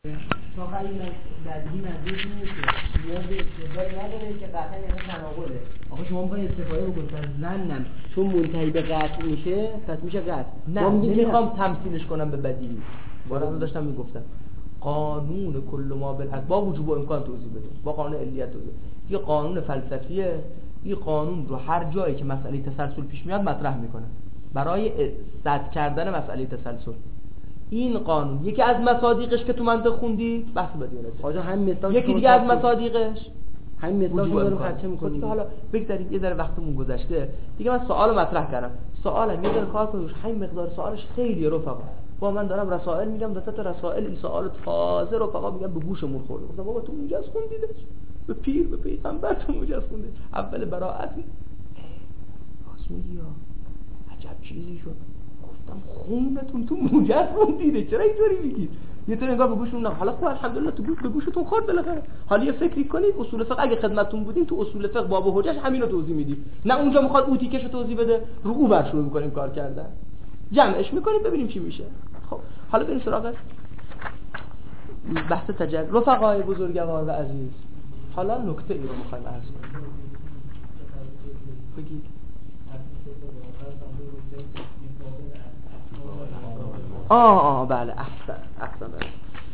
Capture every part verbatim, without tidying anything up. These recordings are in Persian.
واقعا این بدیهی منظور نیست نیاز به استدلالی نداره که قطعا یعنی تناقضه. آقا شما میخواید استفاده بکنید از ظنم چون منتهی به قطع میشه پس میشه قطع. نه نمیخوام تمثیلش کنم به بدیهی. بارم داشتم میگفتم قانون کل ما بالحق با وجوب و امکان توضیح بده، با قانون علیت توضیح. یه قانون فلسفیه، این قانون رو هر جایی که مسئله تسلسل پیش میاد مطرح میکنه برای سد کردن مسئله تسلسل. این قانون یکی از مصادیقش که تو منطق خوندی بحث بدیانه حاجا همین مثال یکی دیگه از مصادیقش همین مثال رو دارم خرچه می‌کنید. حالا بگذارید یه ذره وقتمون گذشته دیگه، من سوالو مطرح کردم، سوالم یه ذره کار کنید، همین مقدار سوالش خیلی رفقا با من دارم رسائل میگم، وسط رسائل این سوال تازه رفقا میگم به گوشمون خورده. گفتم بابا تو موجز خوندیدش، به پیر به پیغمبر تو موجز خونده، اول براءت میگی عجب چیزی شد. گفتم خونتون تو موجز خوندیده، چرا اینطوری میگید؟ یه طور نگاه به گوشتون نه حالا خوب الحمدلله تو گوش به گوشتون خورد بالاخره. حالا یه فکری کنید اصول فقه اگه خدمتتون بودیم تو اصول فقه باب حجج همین رو توضیح میدی، نه اونجا میخواد اوتیکشو توضیح بده رو او بر شروع میکنیم کار کردن، جمعش میکنیم ببینیم چی میشه. خب حالا بریم سراغ بحث تجربه. رفقای بزرگوار و عزیز، حالا نکته ای رو میخوایم عرض کنیم. بگید آه آه بله احسن احسن بله.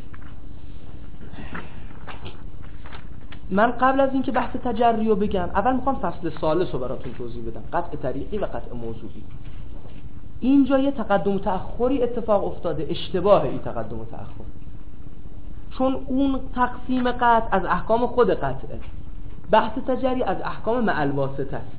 من قبل از اینکه بحث تجری رو بگم اول میخوام فصل ثالث رو براتون توضیح بدم، قطع طریقی و قطع موضوعی. اینجا یه تقدم و تأخری اتفاق افتاده، اشتباه این تقدم و تأخر، چون اون تقسیم قطع از احکام خود قطعه، بحث تجری از احکام مع الواسطه است.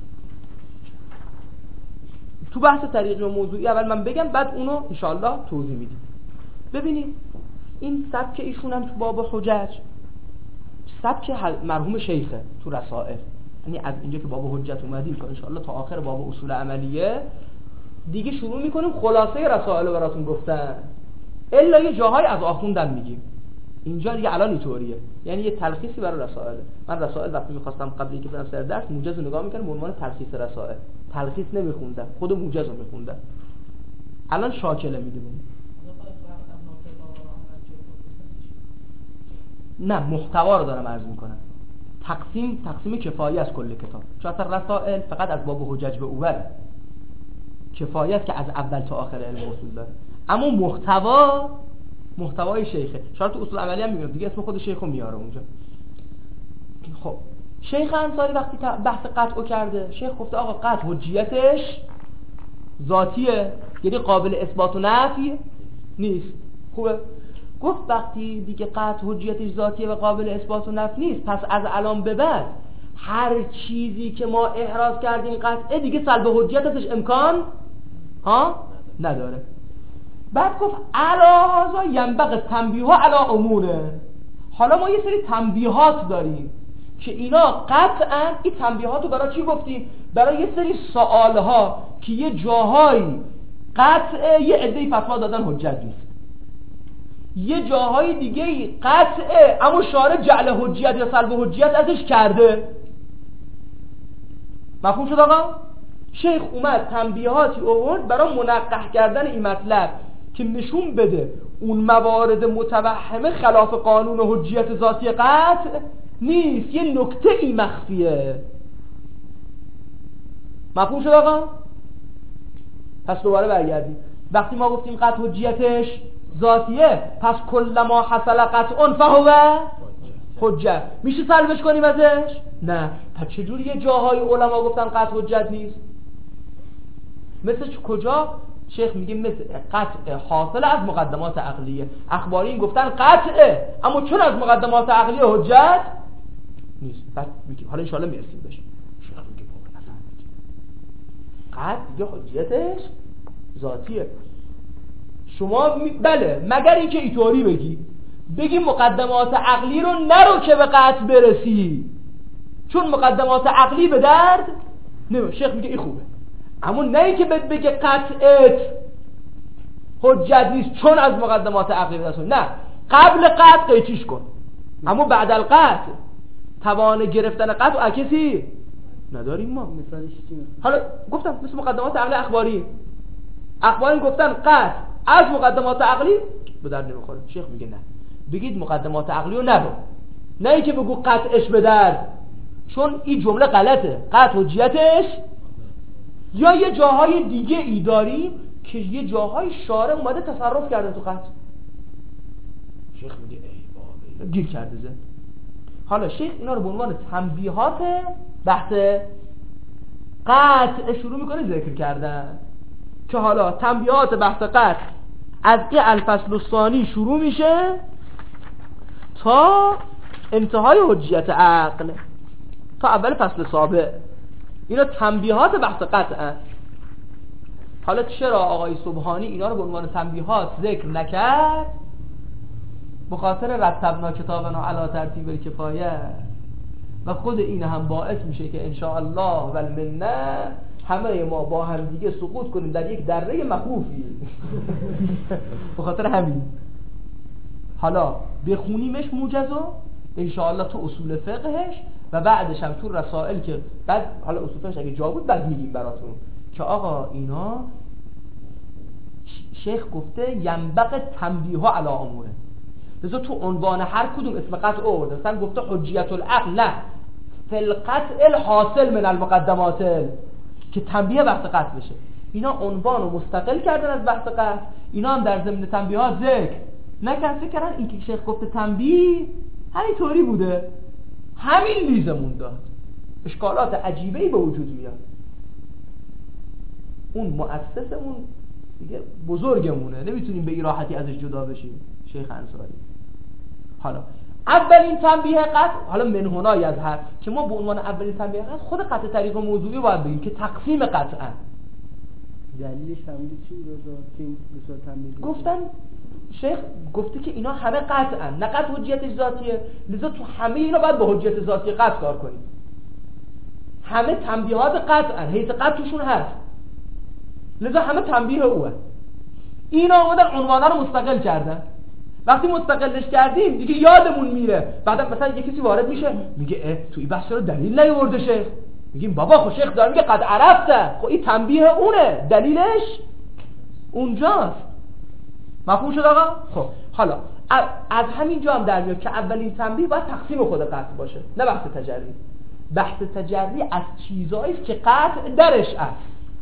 تو بحث طریقی و موضوعی اول من بگم بعد اونو انشاءالله توضیح میدیم. ببینید این سبک ایشون هم تو باب حجج سبک مرحوم شیخه تو رسائل، یعنی از اینجا که باب حجت اومدیم تا انشاءالله تا آخر باب اصول عملیه دیگه شروع میکنیم خلاصه رسائل رو براتون گفتن، الا یه جاهای از آخوندن میگیم. اینجا دیگه الان اینطوریه، یعنی یه تلخیصی برای رسائل. من رسائل وقتی میخواستم قبل اینکه برم سر درس موجز رو نگاه میکردم به عنوان تلخیص رسائل، تلخیص نمیخوندم، خود موجز رو میخوندم. الان شاکله میگه ببین نه محتوا رو دارم عرض میکنم، تقسیم تقسیم کفایی از کل کتاب، چون اصلا رسائل فقط از باب حجج به اوبره، کفایت که از اول تا آخر علم اصول داره، اما محتوا محتوای شیخه. شاید تو اصول عملی هم میگم دیگه، اسم خود شیخو میاره اونجا. خب شیخ انصاری وقتی بحث قطعو کرده، شیخ گفته آقا قطع حجیتش ذاتیه، یعنی قابل اثبات و نفی نیست. خوبه؟ گفت وقتی دیگه قطع حجیتش ذاتیه و قابل اثبات و نفی نیست، پس از الان به بعد هر چیزی که ما احراز کردیم قطعه دیگه سلب حجیت ازش امکان ها نداره. بعد گفت علا هذا ینبغی تنبیه علی اموره. حالا ما یه سری تنبیهات داریم که اینا قطعا این تنبیهات رو برای چی گفتیم؟ برای یه سری سوالها که یه جاهایی قطعه یه عده‌ای فتوا دادن حجت نیست، یه جاهای دیگه قطعه اما شارع جعل حجیت یا سلب حجیت ازش کرده. مفهوم شد آقا؟ شیخ اومد تنبیهاتی آورد برای منقح کردن این مطلب که نشون بده اون موارد متوهمه خلاف قانون حجیت ذاتی قطع نیست، یه نکته ای مخفیه. مفهوم شد آقا؟ پس دوباره برگردیم، وقتی ما گفتیم قطع حجیتش ذاتیه، پس کل ما حصل قطع فهو حجت، میشه سلبش کنیم ازش؟ نه. پس چجوری یه جاهای علما گفتن قطع حجت نیست؟ مثل کجا؟ شیخ میگه مثل قطع حاصل از مقدمات عقلیه. اخباری این گفتن قطعه اما چون از مقدمات عقلیه حجت نیست. بعد میگیم حالا انشاءالله میرسیم بهش. شیخ میگه بابا نفهمید قطع یا حجتش ذاتیه. شما می... بله مگر اینکه اینطوری بگی بگی مقدمات عقلی رو نرو که به قطع برسی، چون مقدمات عقلی به درد نمیاد. شیخ میگه این خوبه، اما نه اینکه بهت بگه قطعت حجت نیست چون از مقدمات عقلی برسی. نه، قبل قطع قیچیش کن، اما بعد القطع توان گرفتن قطع و کسی نداریم ما. مثالش چیه؟ حالا گفتم مثل مقدمات عقلی اخباری اخباری گفتن قطع از مقدمات عقلی به درد نمیخوره. شیخ میگه نه، بگید مقدمات عقلی رو نرو، نه اینکه بگو قطعش به درد، چون این جمله غلطه. قطع حجیتش یا یه جاهای دیگه ای داریم که یه جاهای شارع اومده تصرف کرده تو قطع. شیخ میگه ای بابا گیر کرده زن. حالا شیخ اینا رو به عنوان تنبیهات بحث قطع شروع میکنه ذکر کردن که حالا تنبیهات بحث قطع از این الفصل الثانی شروع میشه تا انتهای حجیت عقل، تا اول فصل سابع. اینا تنبیهات بحث قطع. حالا چرا آقای سبحانی اینا رو به عنوان تنبیهات ذکر نکرد؟ بخاطر رتبنا کتابنا علی ترتیب الکفایه، و خود این هم باعث میشه که انشاءالله و المنه همه ما با هم دیگه سقوط کنیم در یک دره مخوفی. بخاطر همین حالا بخونیمش موجزو انشاءالله تو اصول فقهش، و بعدش هم تو رسائل که بعد حالا اصول فقهش اگه جا بود بعد میگیم براتون که آقا اینا شیخ گفته ینبغی تنبیه علی اموره، لذا تو عنوان هر کدوم اسم قطع آورده. مثلا گفته حجیت العقل، نه فی القطع الحاصل من المقدمات، که تنبیه بحث قطع بشه. اینا عنوان رو مستقل کردن از بحث قطع، اینا هم در ضمن تنبیهات ذکر نکرد. فکر کردن این که شیخ گفته تنبیه همینطوری بوده، همین لیزمون داد. اشکالات عجیبه‌ای به وجود میاد. اون مؤسسمون دیگه بزرگمونه، نمیتونیم به این راحتی ازش جدا بشیم، شیخ انصاری. حالا اولین تنبیه قطع، حالا منهنا یظهر که ما به عنوان اولین تنبیه قطع خود قطع طریق موضوعی باید بگیم که تقسیم قطعا. دلیلش همین چی بود که این به صورت تنبیه گفتن شیخ گفته که اینا همه قطعا، نه قطع حجیتش ذاتیه، لذا تو همه اینا باید با حجیت ذاتی قطع کار کنیم. همه تنبیهات قطعا، حیث قطع توشون هست، لذا همه تنبیه اوه. اینا اومدن عنوانا رو مستقل کردن. وقتی مستقلش کردیم دیگه یادمون میره. بعدا مثلا یه کسی وارد میشه میگه اه تو این بحث رو دلیل نیاورده شیخ، میگیم بابا خب شیخ داره میگه قد عرفته، خب این تنبیه اونه، دلیلش اونجاست. مفهوم شد آقا؟ خب حالا از همین جا هم در میاد که اولین تنبیه باید تقسیم خود قطع باشه، نه بحث تجری. بحث تجری از چیزایی است که قطع درش است.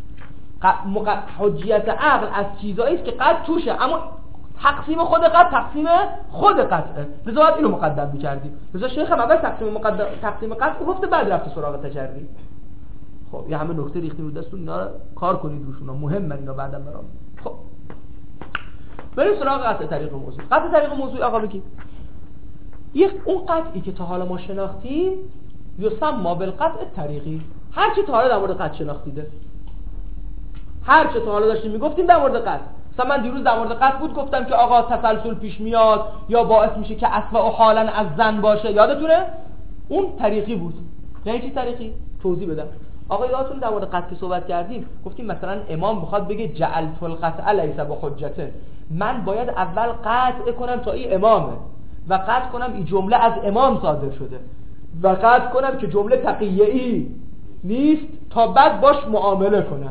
حجیت عقل از چیزایی است که قطع توشه، اما تقسیم خود قطع تقسیم خود قطعه، لذا باید اینو مقدم می‌کردیم. لذا شیخ هم اول تقسیم مقدم تقسیم قطع گفته، بعد رفت سراغ تجری. خب یه همه نکته ریختیم رو دستون، اینا رو کار کنید روشون، مهمه اینا بعداً برام. خب بریم سراغ قطع طریق موضوع. قطع طریق موضوع آقا بگید یک اون قطعی که تا حالا ما شناختیم یسمى بالقطع طریقی. هر چی تا حالا در مورد قطع شناختیده، هر چی تا حالا داشتیم میگفتیم در مورد قطع. مثلا من دیروز در مورد قطع بود گفتم که آقا تسلسل پیش میاد یا باعث میشه که اصل و حالا از زن باشه، یادتونه؟ اون طریقی بود. یعنی چی طریقی؟ توضیح بدم. آقا یادتون در مورد قطع صحبت کردیم، گفتیم مثلا امام بخواد بگه جعلت القطع لیس بحجته، من باید اول قطع کنم تا این امامه و قطع کنم این جمله از امام صادر شده و قطع کنم که جمله تقیه‌ای نیست تا بعد باش معامله کنم.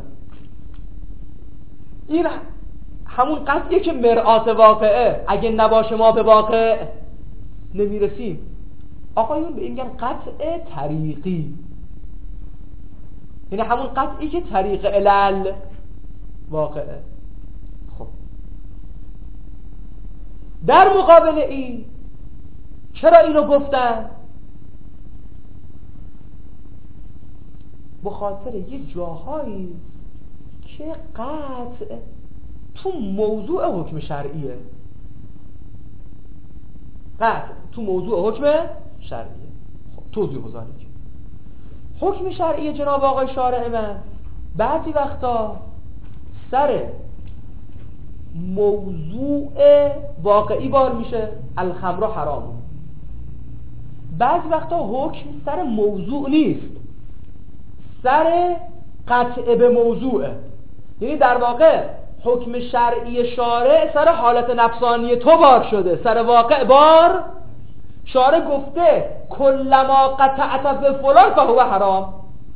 این همون قطعیه که مرآت واقعه، اگه نباشه ما به واقع نمیرسیم. آقایون به این میگن قطع طریقی، یعنی همون قطعی که طریق علل واقعه. خب در مقابل این چرا اینو گفتن؟ بخاطر یه جاهایی که قطع تو موضوع حکم شرعیه، قطع تو موضوع حکم شرعیه. خب توضیح بزنید. حکم شرعی جناب آقای شارع من بعضی وقتا سر موضوع واقعی بار میشه، الخمر حرام. بعضی وقتا حکم سر موضوع نیست، سر قطع به موضوعه. یعنی در واقع حکم شرعی شارع سر حالت نفسانی تو بار شده، سر واقع بار. شارع گفته کلما قطعت به فلان فهو حرام.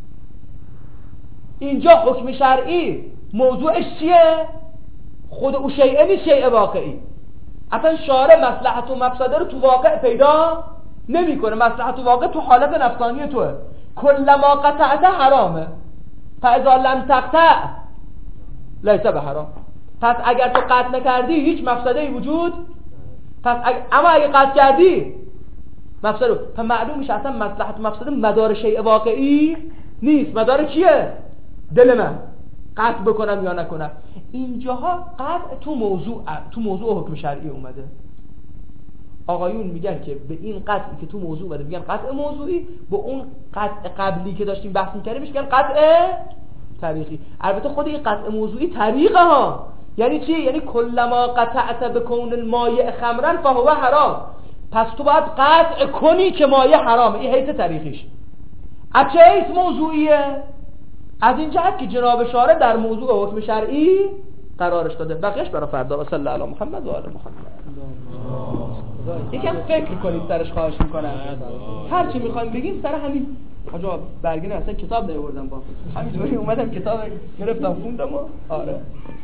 اینجا حکم شرعی موضوعش چیه؟ خود او شیء نیست، شیء واقعی. اصلا شارع مصلحت و مفسده رو تو واقع پیدا نمیکنه. مصلحت و واقع تو حالت نفسانی توه. کلما قطعت حرامه فاذا لم تقطع لیس به حرام. پس اگر تو قطع نکردی هیچ مفسده ای وجود، پس اگر... اما اگه قطع کردی مفسده، پس معلوم میشه اصلا مصلحت و مفسده مدار شیء واقعی نیست. مدار کیه؟ دل من قطع بکنم یا نکنم. اینجاها قطع تو موضوع تو موضوع حکم شرعی اومده. آقایون میگن که به این قطعی که تو موضوع اومده میگن قطع موضوعی، به اون قطع قبلی که داشتیم بحث می‌کردیم میگن قطع طریقی. البته خود این قطع موضوعی طریقه ها یعنی چی؟ یعنی کلما قطعت بکون المایع خمرا فهو حرام. پس تو باید قطع کنی که مایع حرامه. این حیث طریقیش. از چه حیث موضوعیه؟ از این جهت که جناب شارع در موضوع حکم شرعی قرارش داده. بقیه‌اش برای فردا. صلی الله علی محمد و آل محمد. یکم فکر کنید سرش، خواهش میکنم. هر چی میخوایم بگیم سر همین. آجا برگه اصلا کتاب نیاوردم، با همینطوری اومدم کتاب گرفتم خوندم و آره.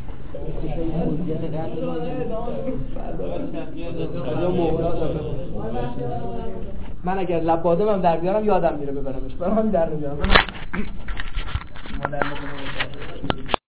من اگر لب بادمم در بیارم یادم میره ببرمش. برام در نمیارم.